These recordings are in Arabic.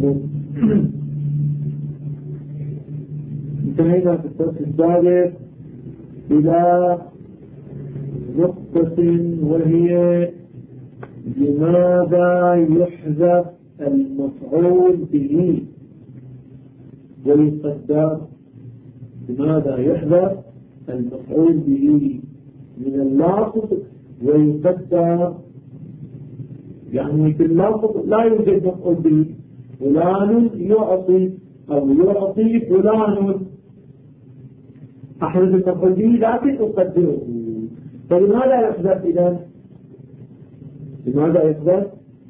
انتهينا في الدرس الثالث إلى نقطة وهي لماذا يحذف المفعول به ويقدر. لماذا يحذف المفعول به من اللفظ ويقدر؟ يعني في اللفظ لا يوجد مفعول به، فلان يعطي أو يعطي فلان، أحذف المفعول به لكن أقدره. فلماذا يحذف إذن؟ لماذا يحذف؟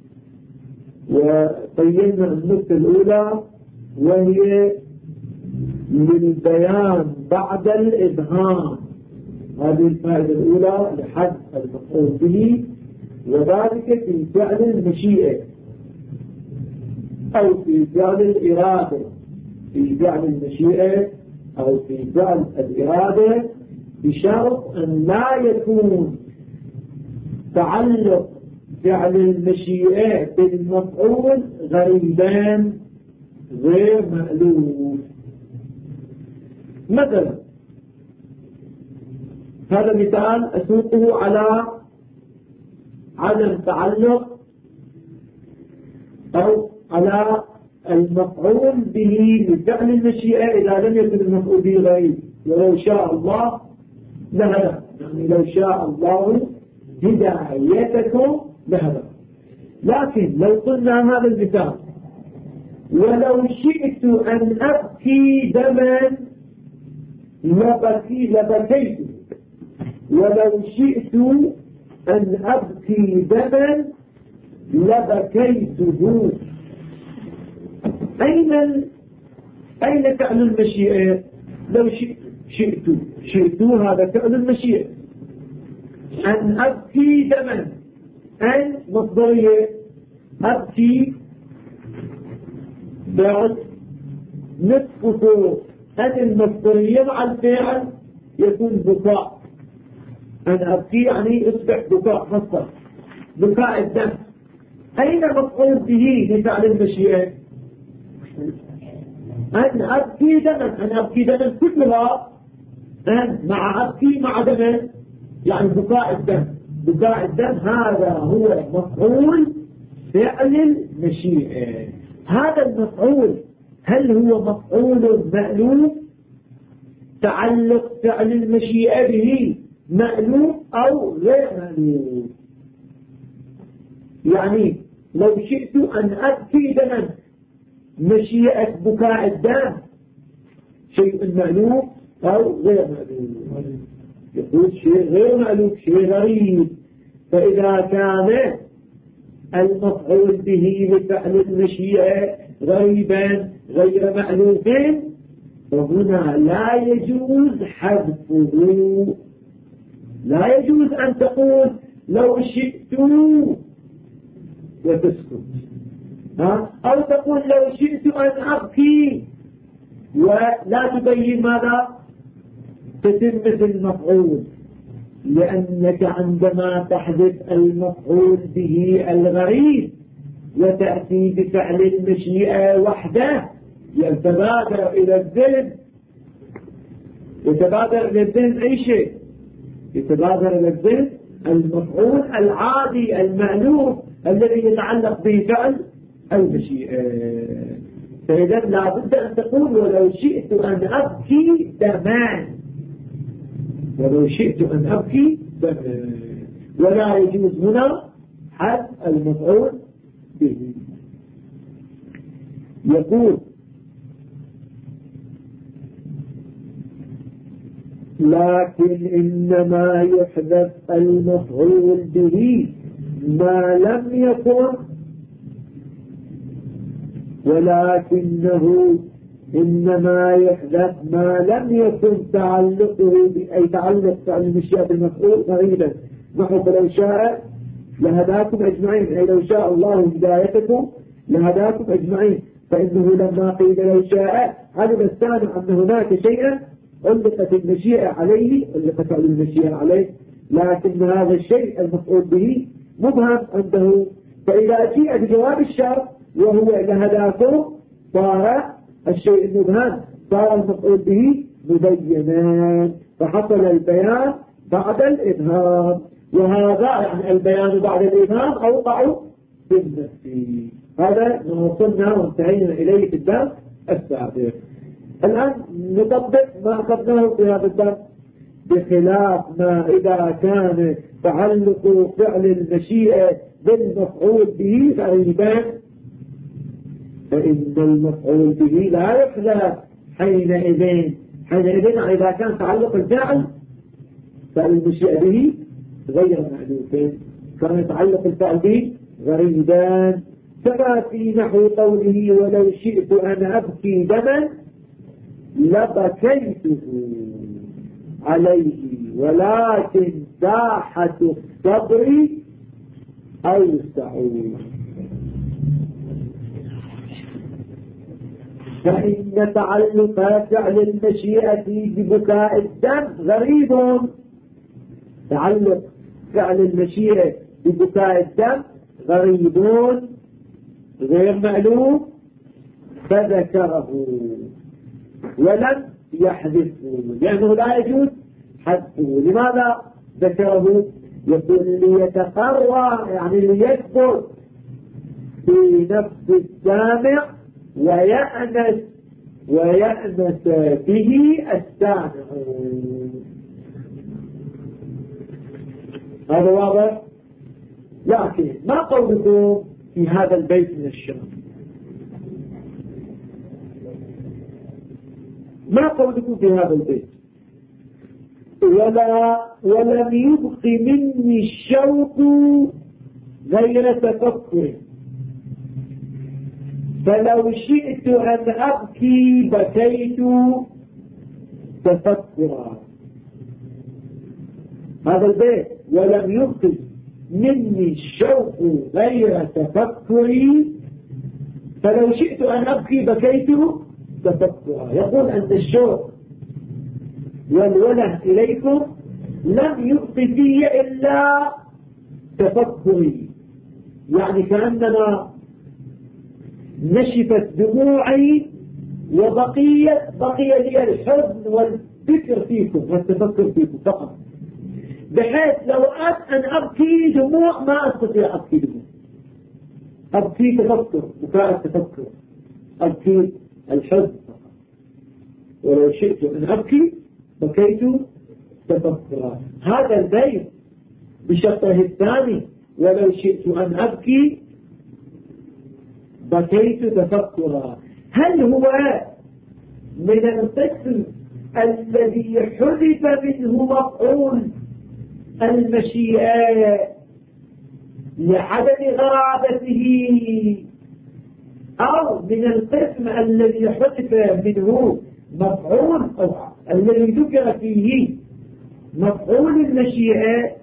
وبينا النقطة الأولى وهي للبيان بعد الإبهام. هذه الفائدة الأولى لحذف المفعول به، وذلك في فعل المشيئة أو في فعل الإرادة. في فعل المشيئة أو في فعل الإرادة بشرط أن لا يكون تعلق فعل المشيئة بالمفعول غريبان غير مألوف. مثلا هذا مثال أسوقه على عدم تعلق أو على المفعول به لفعل المشيئة إذا لم يكن المفعول به غريب. ولو شاء الله لهدى، يعني لو شاء الله هدايتكم لهدى. لكن لو قلنا هذا المثال ولو شئت أن أبكي دما لبكيت، ولو شئت أن أبكي دما لبكيته. أين فعل المشيئة؟ لو شئت هذا فعل المشيئة. أن أبكي دما، أن مصدرية، أبكي بعد نصف صوت، أن المصدرية مع الفعل يكون بكاء. أن أبكي يعني يصبح بكاء مصدر، بكاء الدم. أين مفعول به لفعل المشيئة؟ أن أبكي دما، أن أبكي دما كلها أن مع أبكي مع دما يعني بكاء الدم. بكاء الدم هذا هو مفعول فعل المشيئة. هذا المفعول هل هو مفعول مألوف تعلق فعل المشيئة به مألوف أو غير مألوف؟ يعني لو شئت أن أبكي دما، مشيئة بكاء الدم شيء مألوف أو غير مألوف؟ يقول شيء غير مألوف، شيء غريب. فإذا كان المفعول به لفعل المشيئة غريبا غير مألوف فهنا لا يجوز حذفه. لا يجوز أن تقول لو شئت وتسكت، أو تقول لو شئت أن أبكي ولا تبين ماذا تتمة المفعول. لأنك عندما تحذف المفعول به الغريب وتأتي بفعل المشيئة وحده يتبادر إلى الذهن. يتبادر إلى الذهن أي شيء؟ يتبادر إلى الذهن المفعول العادي المألوف الذي يتعلق به فعل المشيئة. فإذا لا بد أن تقول ولو شئت أن أبكي دما، ولو شئت أن أبكي دما، ولا يجوز هنا حذف المفعول به. يقول لكن إنما يحذف المفعول به ما لم يكن، ولكنه إنما يحذف ما لم يكن تعلقه أي تعلق فعل المشيئة بالمفعول غريبا. نحو فلو شاء لهداكم أجمعين، أي لو شاء الله هدايتكم لهداكم أجمعين. فإنه لما قيل لو شاء علم السامع أن هناك شيئا علقت المشيئة عليه، علقت فعل المشيئة عليه، لكن هذا الشيء المفعول به مبهم عنده. فإذا جيء بجواب الشرط وهو لهداكم صار الشيء المبهم، صار المفعول به مبينا، فحصل البيان بعد الإبهام. وهذا يعني البيان بعد الإبهام أوقع بالنفي. هذا ما وصلنا وانتهينا إليه في الدرس السابق. الآن نطبق ما أخذناه في هذا الدرس، بخلاف ما إذا كان تعلق فعل المشيئة بالمفعول به غريبا، فإن المفعول به لا يخلف حينئذ إذا كان تعلق الفعل فالمشيئة به غير مألوف، كان يتعلق الفعل به غريبا، كما في نحو قوله ولو شئت أن أبكي دما لبكيته عليه ولكن ساحة الصبر أوسع. فإن تعلق فعل المشيئة ببكاء الدم غريب، تعلق فعل المشيئة ببكاء الدم غريب غير مألوف، فذكره ولم يحذفه لأنه لا يجوز حذفه. لماذا ذكره؟ يقول ليتقرر يعني ليثبت في نفس السامع ويأنس به السامع. هذا واضح. لكن ما قولكم في هذا البيت من الشعر؟ ما قولكم في هذا البيت؟ ولم يبق مني الشوق غير تفكر، فلو شئت أن أبكي بكيت تفكرا. هذا البيت ولم يبق مني الشوق غير تفكري، فلو شئت أن أبكي بكيت تفكرا. يقول أن الشوق والوله إليكم لم يبق في إلا تفكري، يعني كأنما نشفت دموعي بقي لي الحزن والفكر فيكم والتفكر فيكم فقط، بحيث لو أردت أن أبكي دموع ما أستطيع أبكي دموع، أبكي تفكر بكاء التفكر، أبكي الحزن فقط. ولو شئت أن أبكي بكيت تفكرا. هذا البيت بشطره الثاني ولو شئت أن أبكي بكيت تفكرا. هل هو من القسم الذي حذف منه مفعول المشيئة لعدم غرابته، أو من القسم الذي حذف منه مفعول أو الذي ذكر فيه مفعول المشيئة؟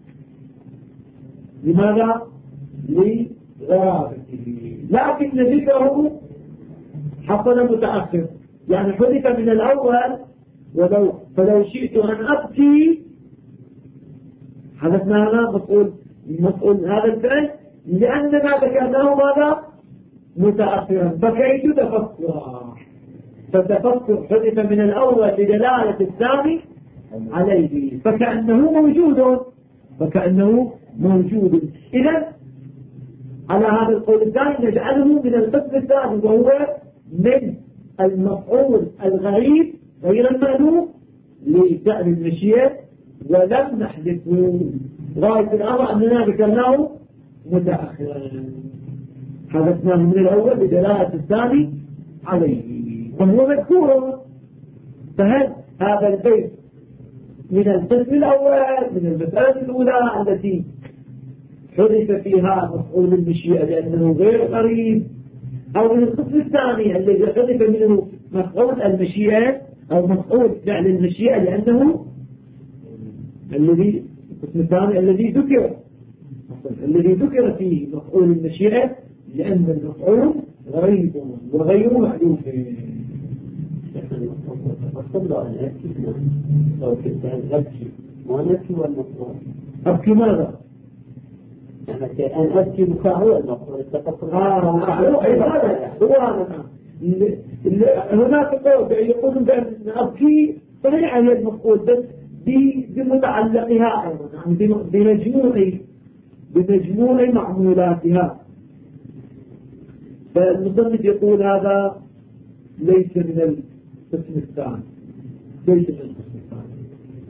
لماذا؟ لغرابته. لكن ذكره حصل متأخر، يعني حذف من الأول. فلو شئت أن أبكي حدثنا هنا مفعول هذا الفعل لأننا ذكرناه ماذا؟ متأخرا، بكيت تفكرا، فالتفكر حذف من الأول لدلالة الثاني عليه، فكأنه موجود. إذا على هذا القول الثاني نجعله من القسم الثاني، وهو من المفعول الغريب غير المألوف لفعل المشيئة، ولم نحذفه. غاية الأمر أننا ذكرناه متأخرا، حذفناه من الأول لدلالة الثاني عليه، وهو مذكور. فهل هذا البيت من القسم الأول من المسألة الأولى التي حذف فيها مفعول المشيئة لأنه غير قريب، أو من القسم الثاني الذي حذف منه مفعول المشيئة أو مفعول فعل المشيئة لأنه القسم الثاني الذي ذكر فيه مفعول المشيئة لأن المفعول غريب وغير محذوف. أبكي ماذا؟ أن أبكي بكاء هو المفروض التفكر. هناك قول يقولون بأن أبكي صحيح هي المفروض بس بمتعلقها أيضا، يعني بمجموع معمولاتها. فالمصنف يقول هذا ليس من القسم الثاني، ليس من القسم الثاني،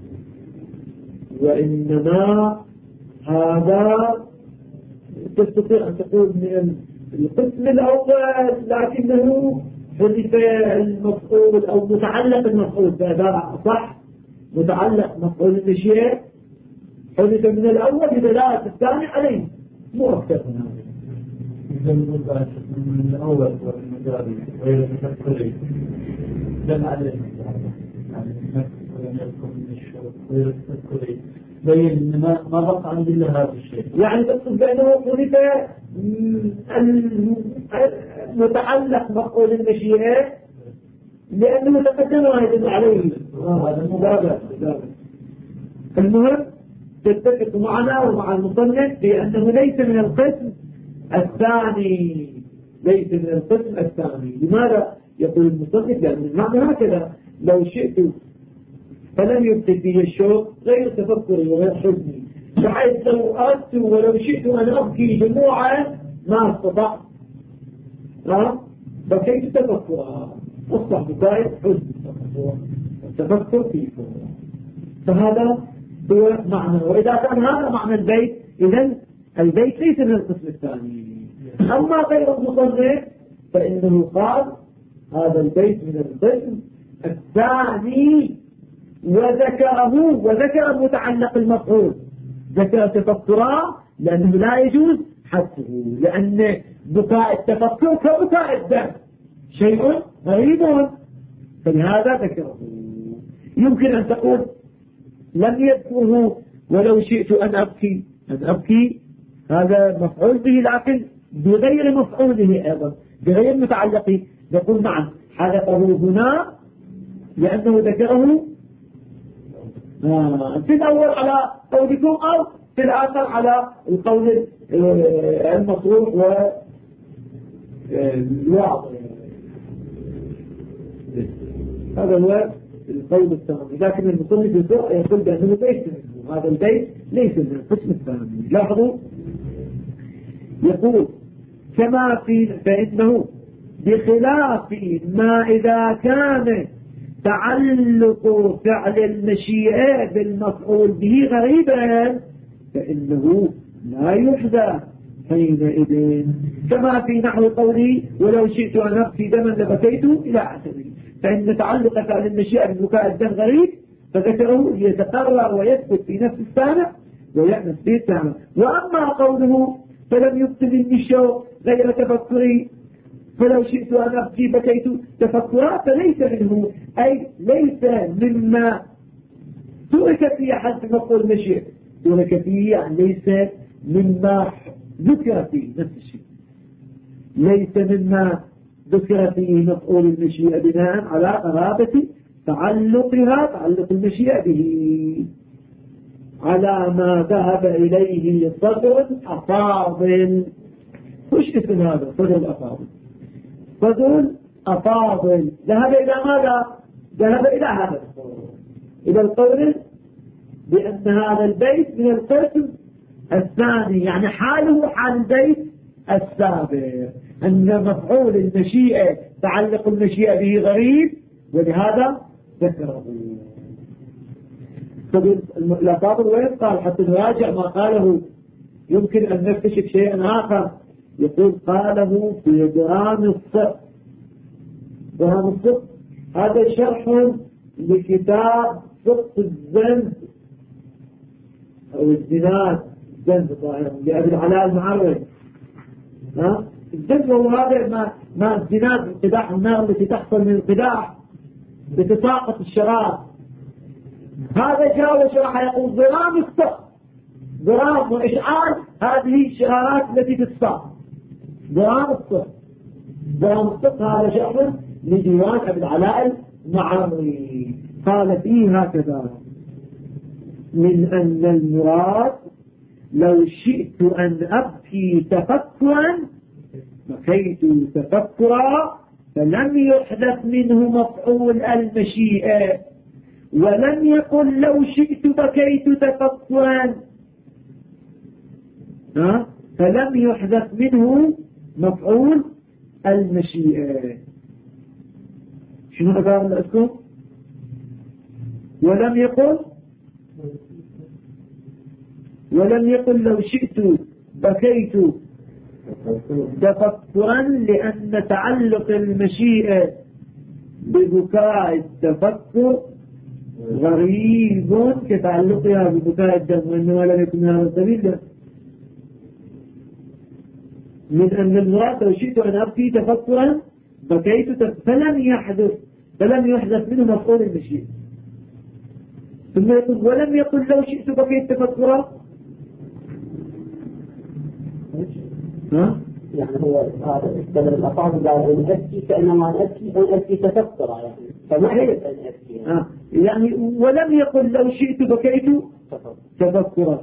وإنما هذا تستطيع أن تقول من القسم الأول، لكنه حذف المفعول أو متعلق المفعول، فهذا صح، متعلق مفعول الشيء حذف من الأول بدلالة الثاني عليه، مو أكثر من هذا. إذا من الأول والمجاري غير تفكري دل عليه يعني يكون من الشروط غير تفكري بين ما بقى عند الله هذا الشيء، يعني تقصد بأنه حذف المتعلق مفعول المشيئة لأنه تقدم واحد عليه. المهم تتفق معنا ومع المصنف بأنه ليس من القسم الثاني، ليس من القسم الثاني. لماذا يقول المصنف؟ لأن المعنى هكذا: لو شئت فلم يبقي فيه الشوق غير تفكري وغير حزني، بحيث لو أردت ولو شئت أن أبكي جموعا ما استطعت، بكيت تفكرها، أصبح بكاية حزن تفكر فيه. فهذا هو معنى. وإذا كان هذا معنى البيت، إذن البيت ليس من القسم الثاني. أما غير المصنف فإنه قال هذا البيت من القسم الثاني، وذكر متعلق المفعول، ذكر تفكرا لأنه لا يجوز حذفه، لأن بكاء التفكر كبكاء الدم شيء غريب، فلهذا ذكره. يمكن أن تقول لم يذكره ولو شئت أن أبكي هذا مفعول به، لكن بغير مفعوله أيضا، بغير متعلقه. نقول نعم حذفه هنا لأنه ذكره في الأول على قولكم أو في الآخر على القول المصروف والواضح. هذا هو القول الثاني. لكن المصنف يقول بأنه ليس منه، هذا البيت ليس من القسم الثاني. لاحظوا يقول كما فإنه بخلاف ما إذا كان تعلق فعل المشيئة بالمفعول به غريبا فإنه لا يحذف حينئذ، كما في نحو قولي ولو شئت أن أبكي دما لبكيت إلى آخره. فإن تعلق فعل المشيئة ببكاء الدم غريب، فذكره يتقرر ويثبت في نفس السامع ويأنس به السامع. وأما قوله فلم يبطل الشوق غير تفكري فلو شئت أن أبكي بكيت تفكرا، فليس منه، أي ليس مما ترك فيه حذف مفعول المشيئة، ترك فيه يعني ليس مما ذكر فيه نفس الشيء، ليس مما ذكر فيه مفعول المشيئة بناء على قرابة تعلق المشيئة به، على ما ذهب إليه صدر الأفاضل. وش اسم هذا صدر الأفاضل؟ صدر الأفاضل ذهب إلى ماذا؟ ذهب إلى هذا القول، إلى القول بأن هذا البيت من القسم الثاني، يعني حاله حال البيت السابق، أن مفعول المشيئة تعلق المشيئة به غريب، ولهذا ذكره. الأفاضل وين قال حتى نراجع ما قاله، يمكن أن نكتشف شيئا آخر. يقول قاله في درام الصف. درام الصف هذا شرح لكتاب صف الزند أو الزناد، الزند لأبي العلاء المعروي. الزند هو هذا ما الزناد، انقداح النار التي تحصل من القداح بتساقط الشراب. هذا جاء وشرح يقول ضرام الصف، ضرام وإشعار هذه الشرارات التي تتساقط. ضرام الصف، ضرام الصف هذا شرح لديوان أبي العلاء المعروي. قال فيه هكذا: من أن المراد لو شئت أن أبكي تفكرا بكيت تفكرا، فلم يحدث منه مفعول المشيئة. ولم يقل لو شئت بكيت تفكرا، فلم يحدث منه مفعول المشيئة. شنو قال لكم؟ ولم يقل لو شئت بكيت تفكرا، لأن تعلق المشيئة ببكاء التفكر غريب كتعلقها ببكاء الدم، وإنما لم يكن هذا السبيل من أن المراد لو شئت أن أبكي تفكرا بكيت فلم يحدث منه مفعول المشيئة. ثم يقول ولم يقل لو شئت بكيت تفكرا. يعني هو استدل الأفعال قال أن أبكي كأنما أبكي تفكرا، يعني فما هي أن أبكي يعني ولم يقل لو شئت بكيت تفكرا.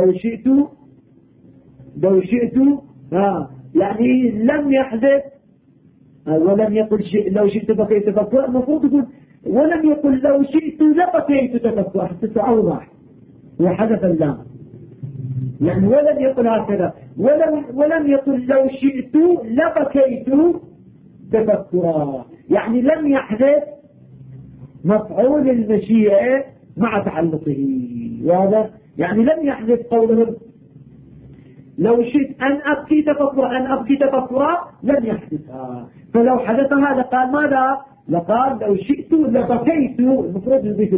لو شئت يعني لم يحدث. ولم يقل لو شئت بكيت تفكرا، المفروض يقول ولم يقل لو شئت لبكيت تفكرا حتى تعوضح وحدث اللام. يعني ولم يقل هكذا، ولم يقل لو شئت لبكيت تفكرا، يعني لم يحدث مفعول المشيئة مع تعلقه. وهذا يعني لم يحدث قولهم لو شئت أن أبكي تفكرا لم يحدثها. فلو حدثها لقال ماذا؟ لقال لو شئت لبكيت. المفروض يضيف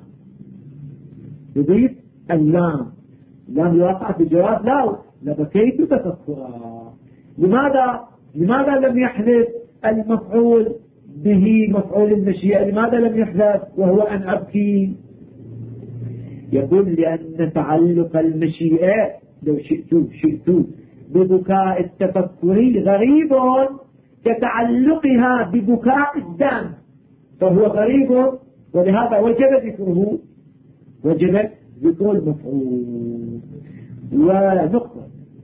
اللام لم يوقع في الجواب لا لبكيت تفكرا. لماذا لم يحدث المفعول به مفعول المشيئة؟ لماذا لم يحدث وهو أن أبكي؟ يقول لأن تعلق المشيئة لو شئت ببكاء التفكر غريب كتعلقها ببكاء الدم، فهو غريب، ولهذا وجب ذكر المفعول. ونقطة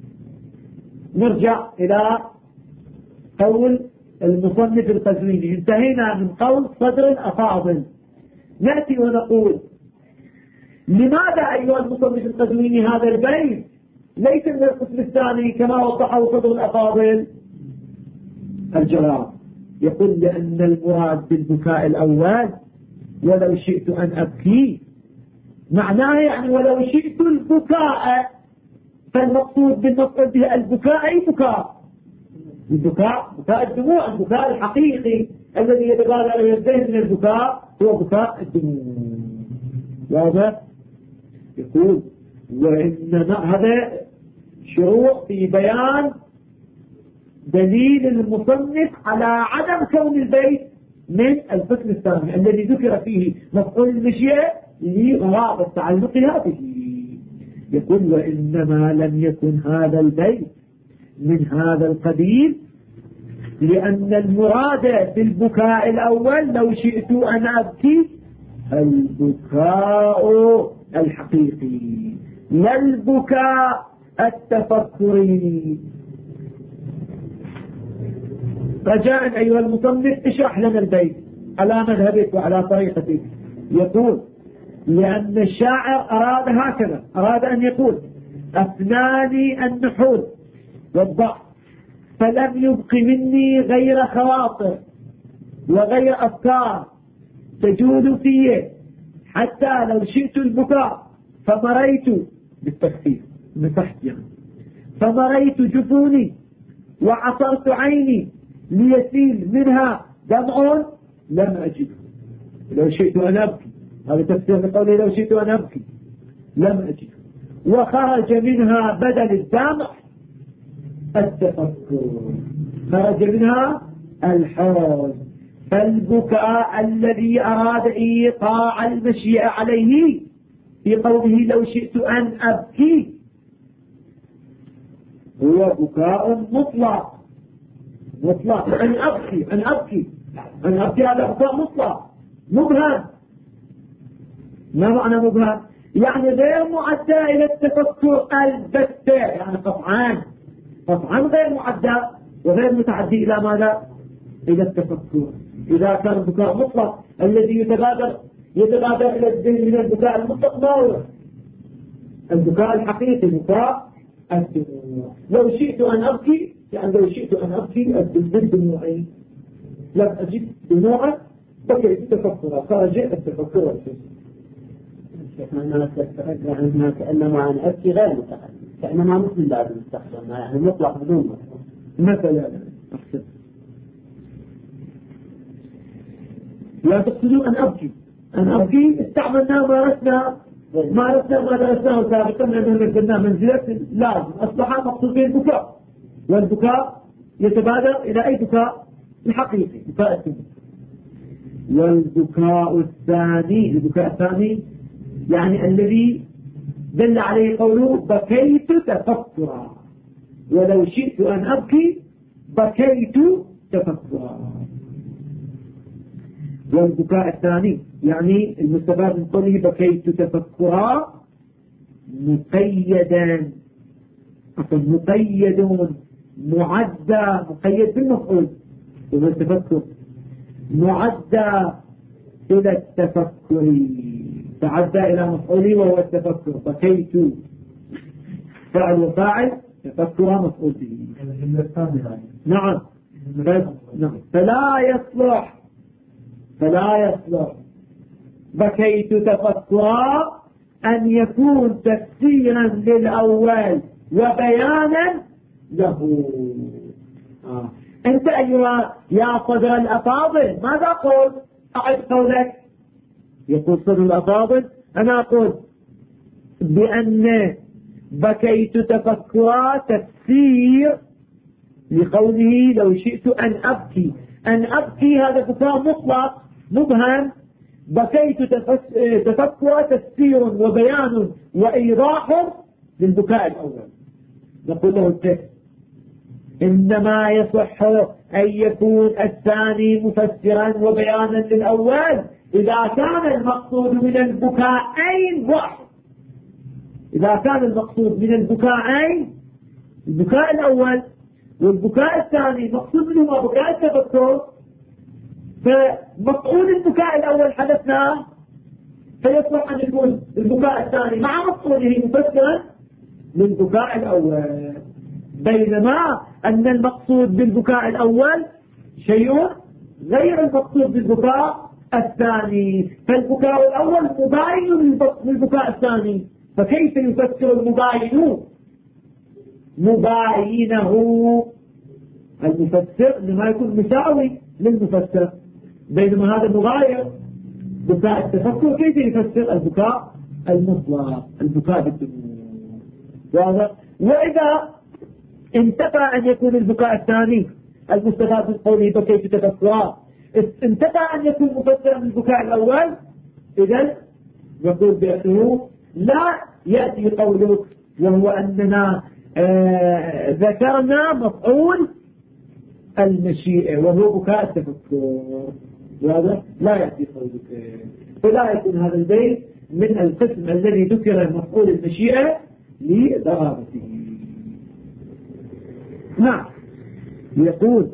نرجع إلى قول المصنف القزويني. انتهينا من قول صدر الأفاضل، نأتي ونقول لماذا أيها المصنف القزويني هذا البيت ليس من القسم الثاني كما وضحه صدر الأفاضل؟ الجواب يقول لأن المراد بالبكاء الأول ولو شئت أن أبكي معناه يعني ولو شئت البكاء، فالمقصود بالمفعول به البكاء أي بكاء الدموع، البكاء الحقيقي الذي يتبادر إلى الذهن من البكاء هو بكاء الدموع. وهذا يقول وإنما هذا شروع في بيان دليل المصنف على عدم كون البيت من القسم الثاني الذي ذكر فيه مفعول المشيئة لغرابة تعلقها به. يقول وإنما لم يكن هذا البيت من هذا القبيل لأن المراد بالبكاء الأول لو شئت أن أبكي البكاء الحقيقي لا البكاء التفكري. رجاء أيها المصنف اشرح لنا البيت على مذهبك وعلى طريقتك. يقول لأن الشاعر أراد هكذا، أراد أن يقول أفناني النحول والضعف فلم يبق مني غير خواطر وغير أفكار تجول فيه حتى لو شئت البكاء فمريت بالتخفيف من تحت يعني فمريت جفوني وعصرت عيني ليسيل منها دمع لم أجده. لو شئت أن أبكي، هذا تفسير لقوله لو شئت أن أبكي لم أجده، وخرج منها بدل الدمع التفكر، خرج منها الحزن. فالبكاء الذي أراد إيقاع المشيئة عليه في قوله لو شئت أن أبكي هو بكاء مطلق أن أبكي هذا بكاء مطلق مبهم. ما معنى مبهم؟ يعني غير معدى إلى التفكر البتة، يعني قطعا غير معدى وغير متعدي إلى ماذا؟ إلى التفكر. إذا كان البكاء مطلق الذي يتبادر إلى الذهن من البكاء المطلق ما هو؟ البكاء الحقيقي، بكاء الدموع. لو شئت أن أبكي، يعني لو شئت أن أبكي بالدموعي لم أجد دموعا بكيت تفكرا، خرج التفكر والحزن. يعني كأنما أن أبكي غير متقدم، كأنما مثل بعد المستقبل، يعني مطلق بدون مثلا. لا تقصدوا أن أبكي استعملنا ما درسناه سابقا لأنه نزلنا منزلة لازم أصبح مقصود به البكاء، والبكاء يتبادر إلى أي بكاء؟ الحقيقي، بكاء الدموع. والبكاء الثاني يعني الذي دل عليه قوله بكيت تفكرا، ولو شئت أن أبكي بكيت تفكرا. والبكاء الثاني يعني المستفاد من قوله بكيت تفكرا مقيد معدى، مقيد بالمفعول وهو التفكر، معدى إلى التفكر، تعدى إلى مفعوله وهو التفكر. بكيت فعل وفاعل، تفكر مفعول به. نعم. فلا يصلح بكيت تفكرا أن يكون تفسيرا للأول وبيانا له. أنت أيها يا صدر الأفاضل ماذا قول؟ أعد قولك. يقول صدر الأفاضل أنا أقول بأن بكيت تفكرا تفسير لقوله لو شئت أن أبكي هذا بكاء مطلق مبهم، بكيت تفكرا تفسير وبيان وإيضاح للبكاء الأول. نقول له التفسير إنما يصح أن يكون الثاني مفسرا وبيانا للأول إذا كان المقصود من البكاءين واحد. إذا كان المقصود من البكاءين البكاء الأول والبكاء الثاني مقصود منهما بكاء التفكر، فمفعول البكاء الأول حدثنا، فيصلح أن يكون البكاء الثاني مع مفعوله مفسرا للبكاء الأول، بينما أن المقصود بالبكاء الأول شيء غير المقصود بالبكاء الثاني، فالبكاء الأول مباين للبكاء الثاني، فكيف يفسر المباين مباينه؟ المفسر لما يكون مساوي للمفسر، بينما هذا مغاير. بكاء التفكر كيف يفسر البكاء المطلق، البكاء بالدموع. وإذا انتفى أن يكون البكاء الثاني المستفاد من قوله بكيت تفكرا انتفى أن يكون مفسرا من البكاء الأول، إذن يقول بأنه لا يأتي قولك وهو أننا ذكرنا مفعول المشيئة وهو بكاء التفكر، هذا لا يأتي قولك، فلا يكون هذا البيت من القسم الذي ذكر مفعول المشيئة لضرابته. نعم. يقول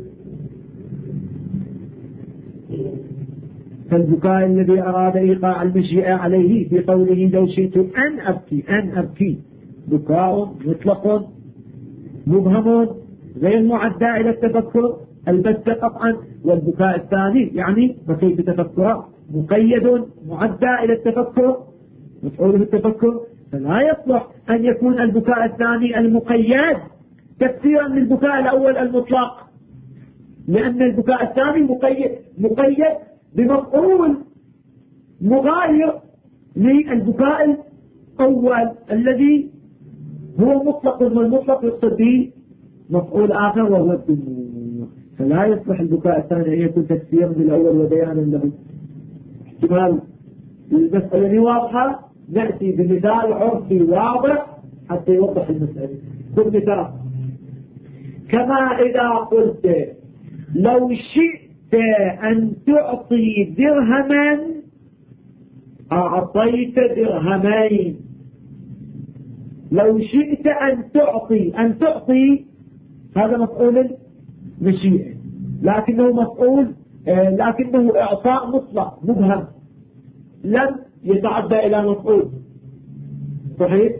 فالبكاء الذي أراد إيقاع المشيئة عليه في قوله لو شئت أن أبكي بكاء مطلق مبهم غير معدى إلى التفكر البتة قطعا. والبكاء الثاني يعني بكيت تفكرا مقيد معدى إلى التفكر مفعوله التفكر، فلا يصلح أن يكون البكاء الثاني المقيد تفسيرا للبكاء الأول المطلق، لأن البكاء الثاني مقيد بمفعول مغاير للبكاء الأول الذي هو مطلق، والمطلق يقصد به مفعول آخر وهو الدموع، فلا يصلح البكاء الثاني أن يكون تفسيرا للأول وبيانا له. احتمال المسألة واضحة، نأتي بمثال عرفي واضح حتى يوضح المسألة. بالمثال كما إذا قلت لو شئت أن تعطي درهما أعطيت درهمين. لو شئت أن تعطي هذا مفعول مشيئة، لكنه إعطاء مطلق مبهم لم يتعدى إلى مفعول. صحيح؟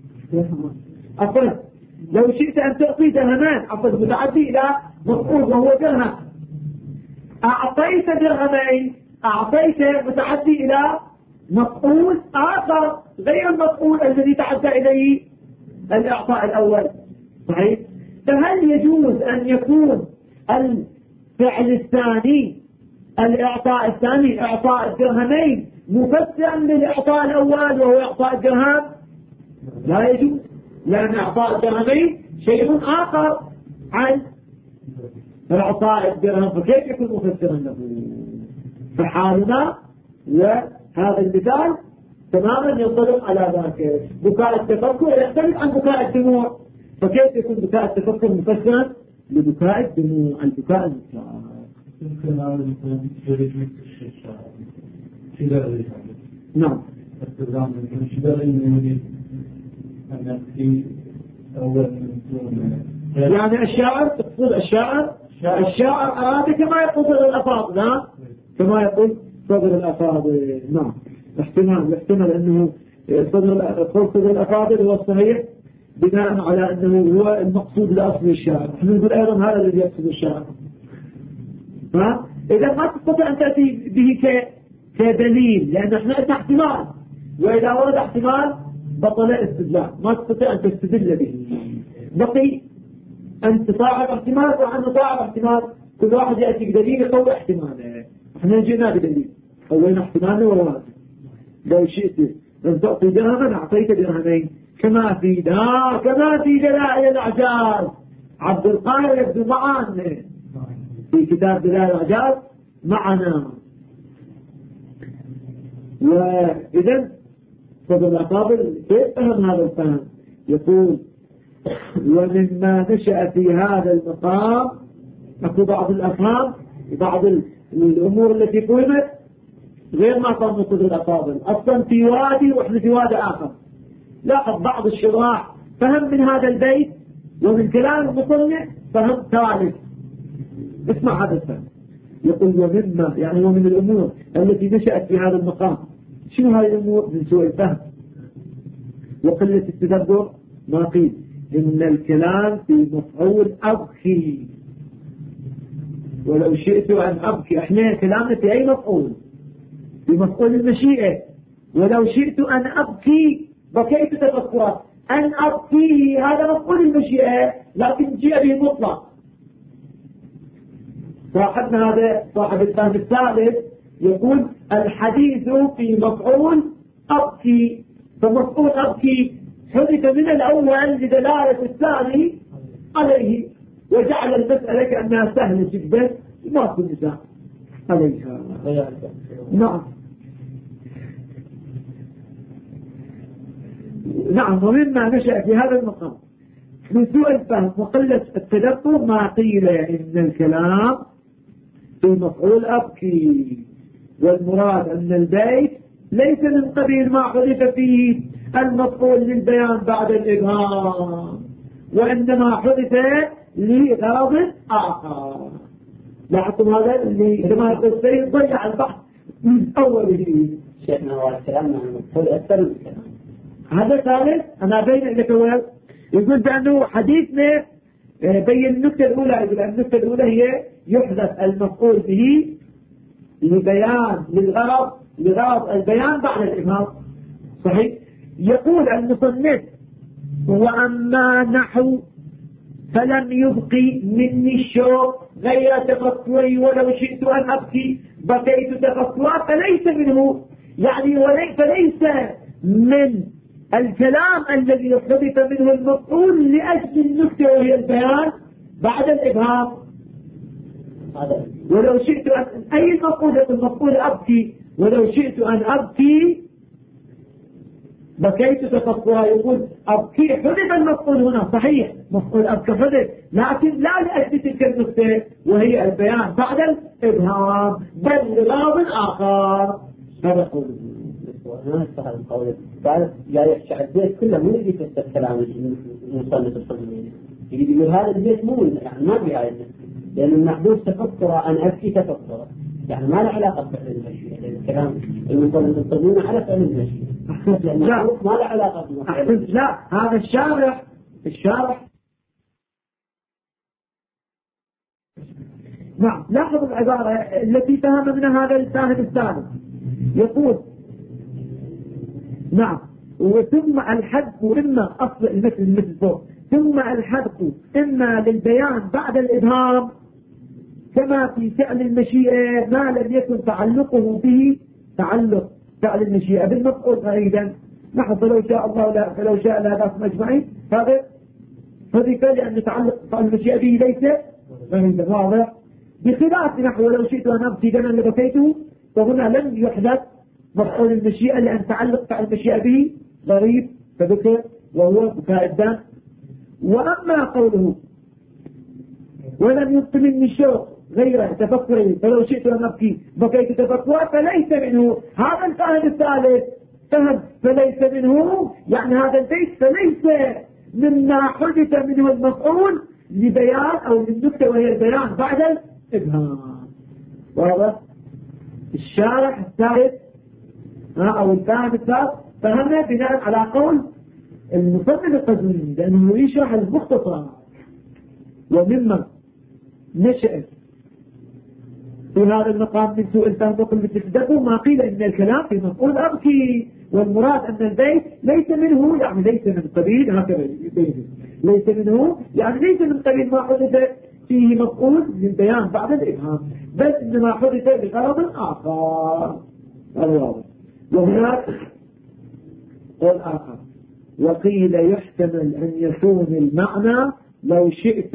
أفضل لو شئت أن تعطي درهمان أفضل متعدي إلى مفعول وهو درهم. أعطيت درهمين، أعطيت متعدي إلى مفعول آخر غير المفعول الذي تعدى إليه الإعطاء الأول. صحيح؟ فهل يجوز أن يكون الفعل الثاني الإعطاء الثاني إعطاء الدرهمين مفسرا للإعطاء الأول وهو إعطاء الدرهم؟ لا يجوز، لأن إعطاء الدرهمين شيء آخر عن إعطاء الدرهم، فكيف يكون مفسرا له؟ فحالنا وهذا المثال تماما ينطبق على ذاك. بكاء التفكر يختلف عن بكاء الدموع، فكيف يكون بكاء التفكر مفسرا لبكاء الدموع البكاء المطلق؟ يمكن هذا يكون شريك الشيء شداري. نعم. التزام يمكن شداري يريد أن يأتي أول من دون. يعني الشاعر تقصد الشاعر أراد كما يقول صدر الأفاضل، لا كما يقول صدر الأفاضل. نعم. احتمال أنه صدر الأفاضل هو الصحيح بناء على أنه هو المقصود لأصل الشاعر. نحن نقول أيضا هذا الذي يقصد الشاعر. إذا ما تستطيع أن تأتي به كدليل، لأن احنا احتمال، وإذا ورد احتمال بطل استدلال، ما تستطيع أن تستدل به. بقي أنت صاحب احتمال وعنه صاحب احتمال، كل واحد يأتي بدليل يقوي احتماله. احنا جينا بدليل قوينا احتمالنا وواجب. لو شئت أن تعطي درهما أعطيت درهمين كما في دلائل الأعجاز. عبد القاهر يبدو معنا في كتاب دلائل الأعجاز معنا. وإذا صدر الأفاضل كيف فهم هذا الفهم؟ يقول ومما نشأ في هذا المقام أكو بعض الأفهام بعض الأمور التي قلت غير ما قام صدر الأفاضل أصلا في وادي وإحنا في وادي آخر. لاحظ بعض الشراح فهم من هذا البيت ومن كلام المصنع فهم ثالث. اسمع هذا الفهم. يقول ومما يعني ومن الأمور التي نشأت في هذا المقام. شنو هذه الأمور؟ من سوء الفهم وقلة التدبر. ما قيل إن الكلام في مفعول أبكي، ولو شئت أن أبكي. احنا كلامنا في أي مفعول؟ في مفعول المشيئة. ولو شئت أن أبكي بكيت تفكرات. أن أبكي هذا مفعول المشيئة لكن جاء به مطلق. صاحبنا هذا صاحب الفهم الثالث يقول الحديث في مفعول أبكي، فمفعول أبكي حدث من الأول لدلالة الثاني عليه وجعل المسألة كأنها سهلة جدا ما كل نزاع عليها. نعم. ومما نشأ في هذا المقام من سوء الفهم وقلة التدبر ما قيل إن الكلام في مفعول أبكي، والمراد أن البيت ليس من قبيل ما حدث فيه المفعول للبيان بعد الإبهام، وإنما حدث لغرض آخر. لاحظتم هذا اللي كما يقول السيد ضيع البحث من أوله. شيخنا هو الكلام عن المفعول أكثر من الكلام. هذا ثالث أنا بين لك يقول بأنه حديثنا بين النكتة الأولى. يقول النكتة الأولى هي يحدث المفعول به لبيان لغرض البيان بعد الإبهام. صحيح. يقول المصنف وأما نحو فلم يبقي مني الشوق غير تفكري ولو شئت أن أبكي بكيت تفكرا، فليس منه يعني فليس من الكلام الذي حدث منه المفعول لأجل النكتة وهي البيان بعد الإبهام. ولو شئت أن أي المفعول أبكي ولو شئت أن أبكي بكيت تفكرا. يقول أبكي حدث المفعول هنا صحيح مفعول أبكي حدث، لكن لا لأجل تلك النكتة وهي البيان بعد الإبهام بل لغرض آخر. هذا قوله. وأنا أستطيع القول بعد جاي يحكي على البيت كله مو يجي يفسر كلام المصنف الصدري يجي يقول هذا البيت مو يعني ما في هاي لأن المحدود تفكر أن أبكي تفكر يعني ما له علاقة بفعل المشي لأن الكلام المصنف الصدري على فعل المشي لا ما له علاقة بالمشي. لا هذا الشارح نعم. لاحظ العبارة التي فهم منها هذا الفاهم الثالث يقول نعم وثم الحذف إما أصل المثل فوق ثم الحذف إما للبيان بعد الإبهام كما في فعل المشيئة ما لم يكن تعلقه به تعلق فعل المشيئة بالمفعول غريبا نحن فلو شاء الله لا فلو شاء لا بأس مجمعين هذا لأن تعلق فعل المشيئة به ليس غريبا واضح بخلاف نحو لو شئت أن أبكي دما لبكيته فهنا لم يحدث مفعول المشيئة لأن تعلق فعل المشيئة به غريب فذكر وهو بكاء الدم. وأما قوله ولم يبق مني الشوق غير تفكري فلو شئت أن أبكي بكيت تفكرا فليس منه هذا الفهم الثالث فهم فليس منه يعني هذا البيت فليس مما حدث منه المفعول لبيان أو للنكتة وهي البيان بعد الإبهام. واضح الشارح الثالث أو الفهم الثالث فهمنا بناء على قول المصنف القزويني لأنه يشرح المختصر ومما نشأ في هذا المقام من سوء الفهم وقل بتفدقوا ما قيل إن الكلام في مفعول أبكي والمراد أن البيت ليس منه يعني ليس من قبيل هكذا ليس منه يعني ليس من قبيل ما حدث فيه مفعول للبيان بعد الإبهام بل إنما حدث بغرض آخر الواضح. وهناك قول آخر وقيل يحتمل أن يكون المعنى لو شئت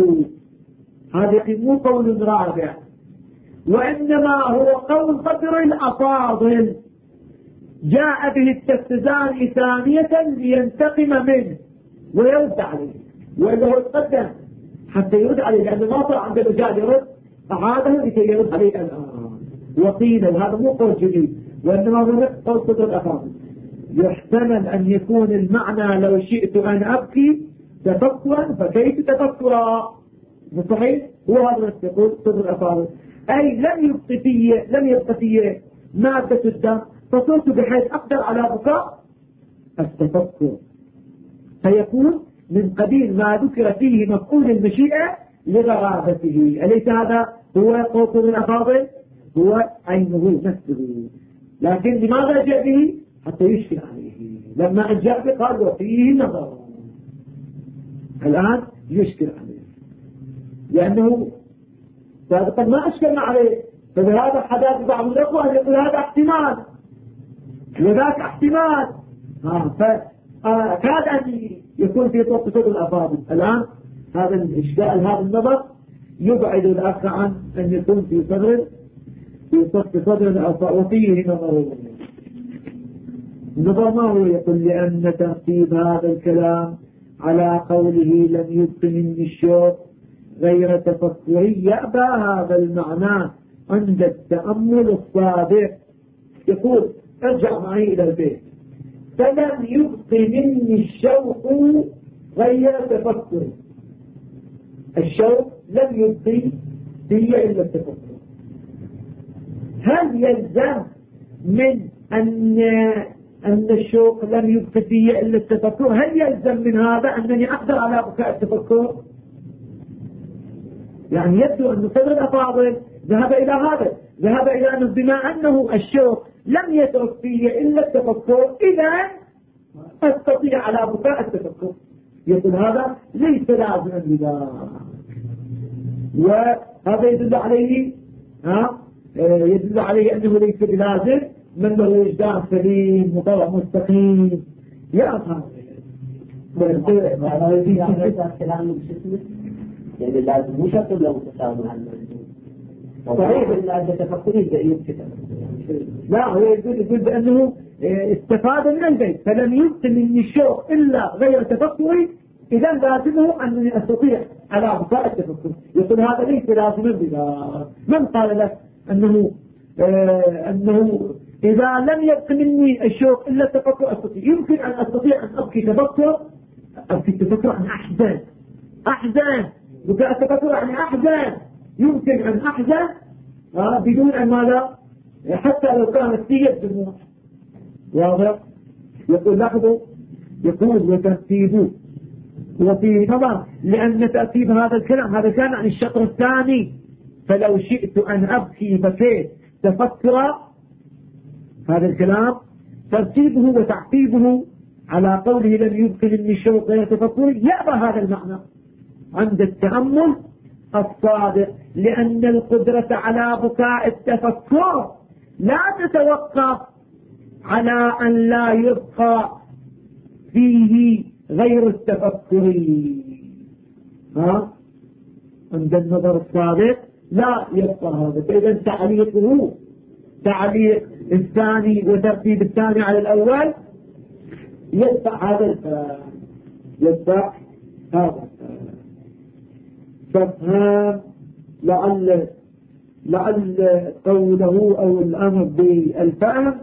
هذا مو قول رابع وإنما هو قول قدر الأفاضل جاء به التستزاني ثانية لينتقم منه ويرد عليه وإذا هو تقدم حتى يرد عليه لأنه ما طلع عند الرجال يرد أعاده لكي يرد عليه الآن. وقيل وهذا مو قول جديد وإنما هو نفس قول قدر الأفاضل يحتمل أن يكون المعنى لو شئت أن أبكي تفكرا فكيف تفكرا صحيح هو هذا يقول قدر الأفاضل أي لم يبق فيه مادة الدم فصرت بحيث أقدر على بكاء التفكر فيكون من قبيل ما ذكر فيه مفعول المشيئة لغرابته. أليس هذا هو قول الأفاضل هو عينه نفسه لكن لماذا جاء به حتى يشكل عليه لما أن جاء به قال وفيه نظر الآن يشكل عليه لأنه سابقا ما أشكلنا عليه فبهذا حدث بعض الأخوة يقول هذا احتمال وذاك احتمال فكاد أن يكون في طرق صدر الأفاضل. الآن هذا الإشكال هذا النظر يبعد الأخ عن أن يكون في صدر الأفاضل وفيه نظر. النظر ما هو يقول لأن ترتيب هذا الكلام على قوله لم يبق مني الشوق غير تفكري يأبى هذا المعنى عند التأمل الصادق. يقول ارجع معي إلى البيت فلم يبق مني الشوق غير تفكري الشوق لم يبق فيه إلا التفكر. هل يلزم من أن الشوق لم يبق فيه إلا التفكر هل يلزم من هذا أنني أقدر على بكاء التفكر؟ يعني يبدو أن صدر الأفاضل ذهب إلى هذا ذهب إلى أنه بما أنه الشوق لم يترك فيه إلا التفكر إذا أستطيع على بكاء التفكر. يقول هذا ليس لازما بذا وهذا يدل عليه أنه ليس بلازم من له وجدان سليم وطلع مستقيم يأخذ يعني لازم مو شرط لو تساوي مع صحيح إلا تفكري يبكي لا هو يقول بأنه استفاد من البيت فلم يبق مني الشوق إلا غير تفكري إذا لازمه أنني أستطيع على بكاء التفكر. يقول هذا ليس لازم بذا من قال لك أنه إذا لم يبق مني الشوق إلا التفكر أستطيع، يمكن أن أستطيع أن أبكي تفكر، أبكي التفكر عن أحزن بكاء التفكر عن أحزن، يمكن أن أحزن بدون أن ماذا، حتى لو كانت فيه الدموع. واضح؟ يقول لاحظوا، يقول وترتيبه وفي نظر، لأن ترتيب هذا الكلام هذا كان عن الشطر الثاني، فلو شئت أن أبكي بكيت تفكر، هذا الكلام ترتيبه وتعقيبه على قوله لم يبق مني الشوق غير تفكر يأبى هذا المعنى عند التأمل الصادق، لأن القدرة على بكاء التفكر لا تتوقف على أن لا يبقى فيه غير التفكر. عند النظر الصادق لا يبقى هذا. فإذا تعليق الثاني وترتيب الثاني على الأول يدفع هذا فافهام. لعل قوله أو الأمر بالفهم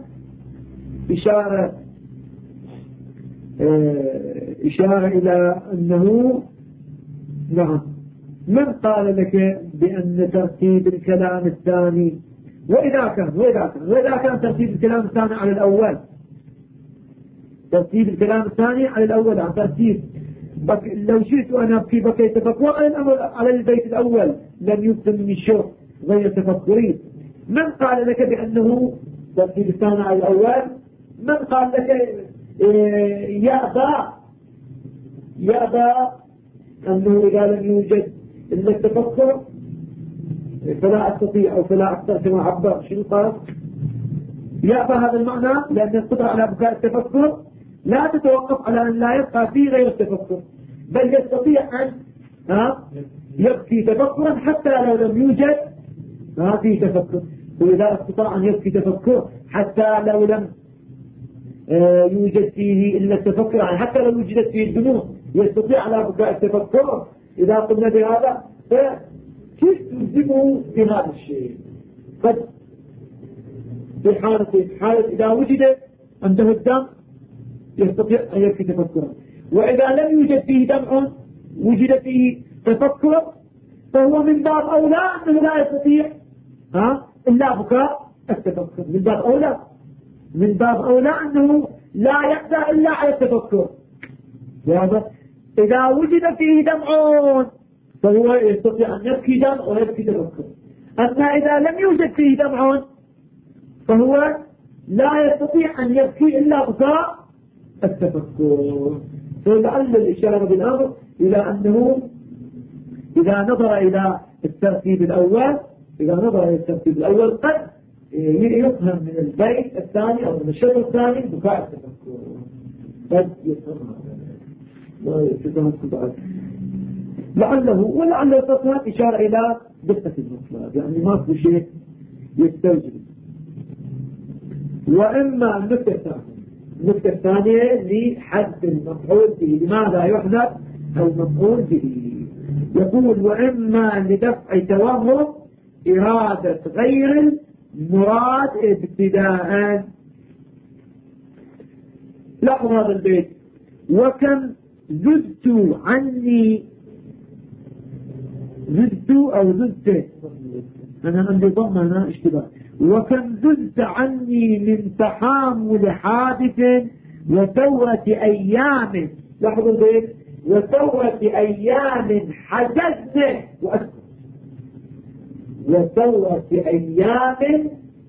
إشارة إلى أنه نعم. من قال لك بأن ترتيب الكلام الثاني وإذا كان ترتيب الكلام الثاني على الأول، ترتيب الكلام الثاني على الأول عن ترتيب لو شئت أن أبكي بكيت تفكر على البيت الأول لم يبق مني الشوق غير تفكري. من قال لك بأنه ترتيب الثاني على الأول؟ من قال لك يأبى أنه إذا لم يوجد إلا التفكر فلا أستطيع أو فلا أقدر كما عبر؟ شنو قال؟ يأبى هذا المعنى، لأن القدرة على بكاء التفكر لا تتوقف على أن لا يبقى فيه غير التفكر، بل يستطيع أن يبكي تفكرا حتى لو لم يوجد فيه تفكر. وإذا استطاع أن يبكي تفكر حتى لو لم يوجد فيه إلا التفكر، يعني حتى لو وجدت فيه الدموع يستطيع على بكاء التفكر. إذا قلنا بهذا كيف تلزمه بهذا الشيء؟ قد في حالة إذا وجد عنده الدم يستطيع أن يبكي تفكرا، وإذا لم يوجد فيه دمع وجد فيه تفكر فهو من باب أولى أنه لا يستطيع إلا بكاء التفكر. من باب أولى أنه لا يقدر إلا على التفكر. إذا وجد فيه دمع فهو يستطيع أن يبكي دمع ويبكي تفكر. أما إذا لم يوجد فيه دمع فهو لا يستطيع أن يبكي إلا بكاء التفكر. فلعل الإشارة بالأمر إلى أنه إذا نظر إلى الترتيب الأول قد يفهم من البيت الثاني أو من الشطر الثاني بكاء التفكر، قد يفهم لعله ولعل التفهم إشارة إلى دقة المطلب، يعني ما في شيء يستوجب. وإما النكتة الثانية لحد المفعول به، لماذا يحذف المفعول به؟ يقول وإما لدفع توهم إرادة غير المراد ابتداء. لاحظ هذا البيت: وكم زدت عني، زدت أنا عندي ضمة هنا اشتباه، وكم زدت عني من تحامل حادث وثورة أيام. لاحظوا البيت: وثورة أيام حجزنا وثورة أيام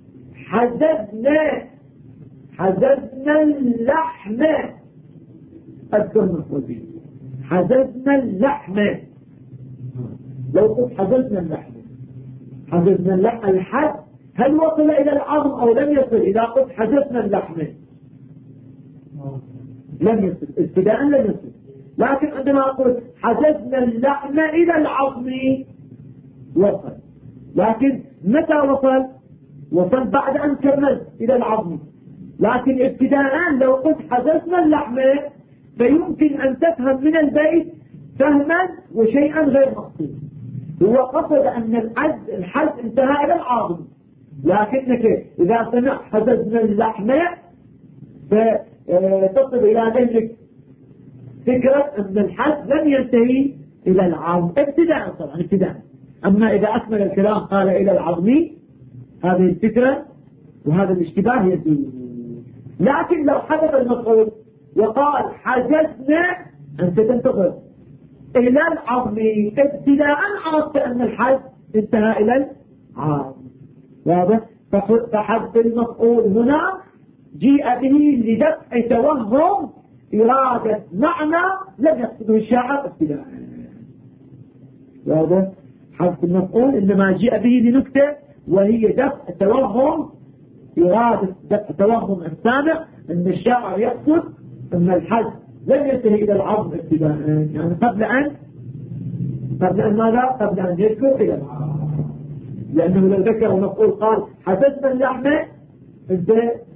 حجزنا اللحم. أذكر مفردين: حجزنا اللحم. لو قلت حجزنا اللحم الحد هل وصل إلى العظم أو لم يصل؟ إذا قلت حجزنا اللحم لم يصل ابتداء، لم يصل. لكن عندما أقول حجزنا اللحم إلى العظم وصل. لكن متى وصل بعد أن كملت إلى العظم. لكن ابتداء لو قلت حجزنا اللحم فيمكن أن تفهم من البيت فهما وشيئا غير مقصود. هو قصد أن الحد انتهى إلى العظم، لكنك إذا سمعت حززنا اللحم فتصل إلى ذلك فكرة أن الحد لم ينتهي إلى العظم ابتداء طبعا ابتداء. أما إذا أكمل الكلام قال إلى العظم هذه الفكرة وهذا الاشتباه يزول. لكن لو حدث المفعول وقال حجزنا أنت تنتظر إلى العظم ابتداء عرفت أن الحد انتهى إلى العظم. واضح؟ فحد المفعول هنا جيء به لدفع توهم إرادة معنى لم يقصده الشاعر ابتداء. واضح؟ حد المفعول إنما جيء به لنكتة وهي دفع توهم إرادة دفع توهم السامع أن الشاعر يقصد أن الحد لم ينتهي إلى العظم ابتداء، يعني قبل أن ماذا؟ قبل أن يذكر إلى العظم. لأنه لو ذكر المفعول قال حدثنا اللحمة أنت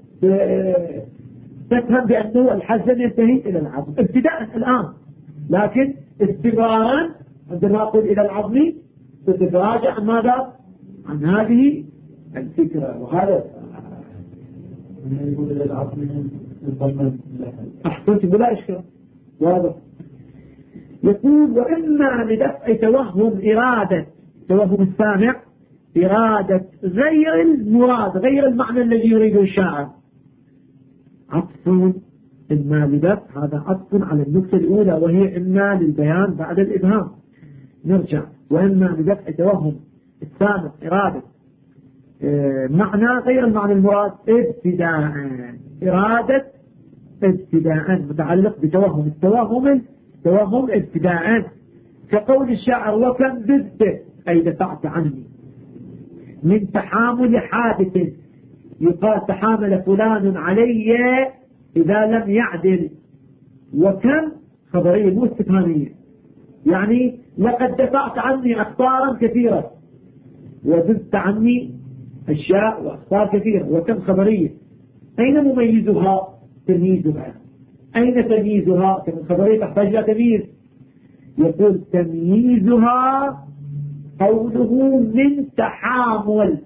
تفهم بأنه الحد لم ينتهي إلى العظم ابتداء الآن، لكن استمرارا عندما أقول إلى العظم تتراجع عن ماذا؟ عن هذه الفكرة. وهذا يقول إلى العظم أحسنت بلا إشكال. واضح. يقول وإما لدفع توهم إرادة توهم السامع إرادة غير المراد غير المعنى الذي يريده الشاعر. عطف إما لدفع هذا عطف على النكتة الأولى وهي إما للبيان بعد الإبهام. نرجع وإما لدفع توهم السامع إرادة معنى غير المعنى المراد ابتداء. إرادة ابتداء متعلق بتوهم التوهم ابتداء، كقول الشاعر وكم ذبت أي دفعت عني من تحامل حادث. يقال تحامل فلان علي إذا لم يعدل. وكم خبرية مو استفهامية، يعني لقد دفعت عني أخطارا كثيرة وذبت عني أشياء وأخطار كثيرة. وكم خبرية أين مميزها؟ تمييزها. أين تمييزها؟ كم خبرية تحتاج إلى تمييز. يقول تمييزها قوله من تحامل.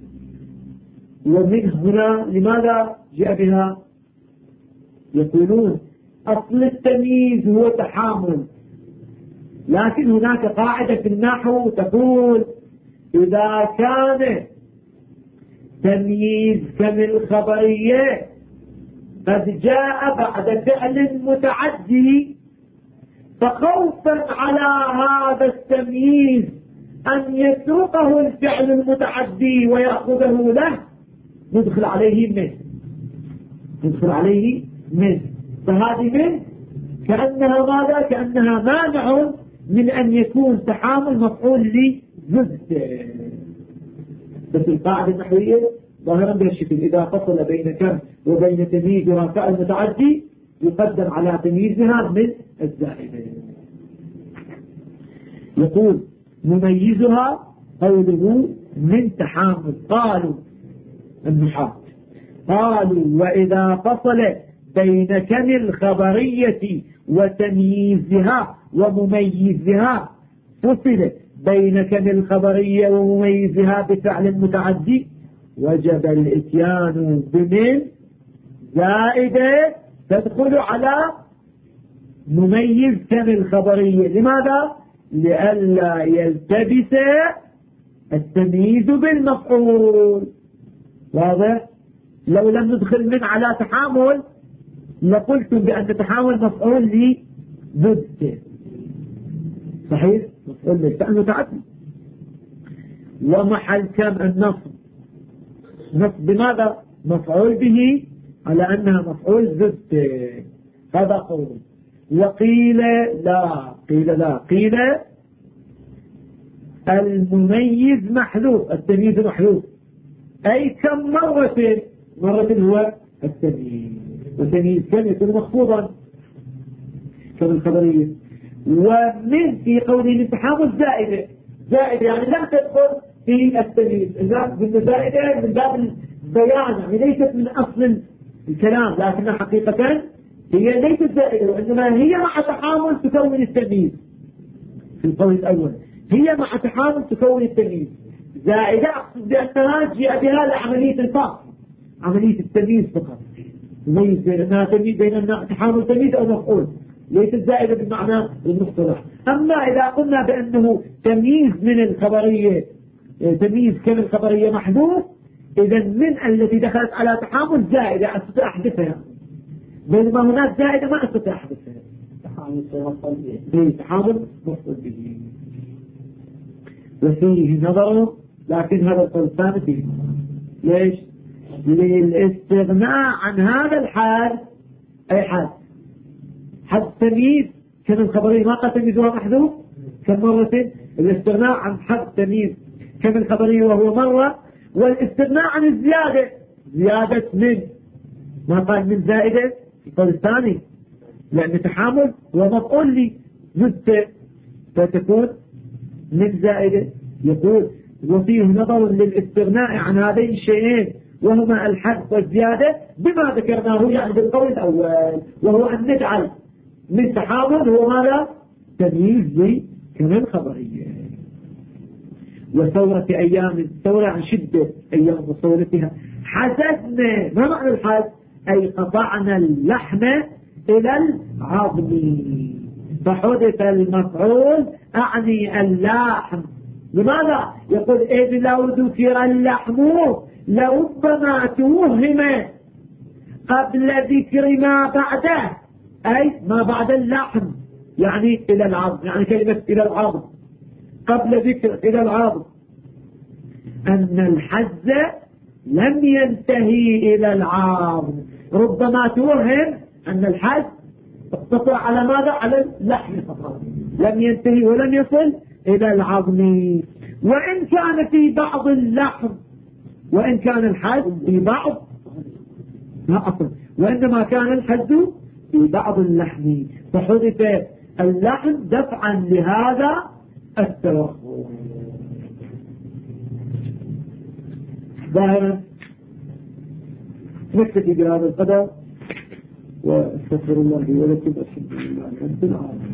ومن هنا لماذا جاء بها؟ يقولون أصل التمييز هو تحامل، لكن هناك قاعدة في النحو تقول إذا كان تمييز كالخبرية قد جاء بعد فعل متعدي فخوفا على هذا التمييز أن يتركه الفعل المتعدي ويأخذه له ندخل عليه من فهذه من كأنها ماذا؟ كأنها مانع من أن يكون تحامل مفعول لزد. بس القاعدة النحوية ظاهرا بهالشكل إذا فصل بين كم وبين تمييزها فعل متعدي يقدم على تمييزها من الزائدة. يقول مميزها قوله من تحامل. قالوا النحاة قالوا وإذا فصل بين كم الخبرية وتمييزها ومميزها فصل بين كم الخبرية ومميزها بفعل متعدي وجب الاتيان بمن زائدة تدخل على مميز كم الخبرية. لماذا؟ لئلا يلتبس التمييز بالمفعول. واضح؟ لو لم ندخل من على تحامل لقلتم بأن تحامل مفعول لضد. صحيح؟ مفعول للفعل متعدي. ومحل كم النصب بماذا؟ مفعول به على أنها مفعول ضد. هذا قول. وقيل لا قيل المميز محذوف التمييز محذوف أي كم مرة هو التمييز. والتمييز كم يكون مخفوضا كم الخبرية. ومن في قوله التحامل زائدة يعني لم تدخل في التمييز. زائدة من باب البيان يعني ليست من أصل الكلام، لكنها حقيقة هي ليست زائدة وإنما هي مع تحامل تكون التمييز. في القول الأول هي مع تحامل تكون التمييز، زائدة أقصد بأنها جاء بها لعملية الفصل، عملية التمييز فقط، تميز بين تحامل تمييز أو مفعول، ليست زائدة بالمعنى المصطلح. أما إذا قلنا بأنه تمييز من الخبرية، تمييز كم الخبرية محذوف، إذا من التي دخلت على تحامل زائدة أستطيع أحذفها، بينما هناك زائدة ما أستطيع أحذفها. تحامل مفعول به. وفيه نظر، لكن هذا القول ثابت فيه. ليش؟ للاستغناء عن هذا الحال، أي حد تمييز كم الخبرية ما قد تمييزها محذوف كم مرة، الاستغناء عن حد تمييز كم الخبرية وهو مرة، والاستغناء عن الزيادة، زيادة من ما قال من زائدة في القول الثاني، لأن تحامل ومفعول لي زدت فتكون من زائدة. يقول وفيه نظر للاستغناء عن هذين الشيئين وهما الحذف والزيادة بما ذكرناه يعني بالقول الأول، وهو أن نجعل من تحامل هو ماذا؟ تمييز لكم خبرية. وثورة أيام، ثورة عن شدة أيام وثورتها، حسدنا، ما معنى الحد؟ أي قطعنا اللحم إلى العظم، فحدث المفعول أعني اللحم. لماذا؟ يقول إذ لو ذكر اللحم لربما توهم قبل ذكر ما بعده، أي ما بعد اللحم يعني إلى العظم، يعني كلمة إلى العظم قبل ذكر إلى العظم، أن الحز لم ينتهي إلى العظم، ربما توهم أن الحز اقتصر على ماذا؟ على اللحم فقط، لم ينتهي ولم يصل إلى العظم. وإن كان في بعض اللحم، وإن كان الحز في بعض لا أصل، وإنما كان الحز في بعض اللحم، فحذف اللحم دفعا لهذا التوخر. ظاهرا نكتفي بهذا القدر، واستغفر الله لي ولكم، الحمد لله رب العالمين.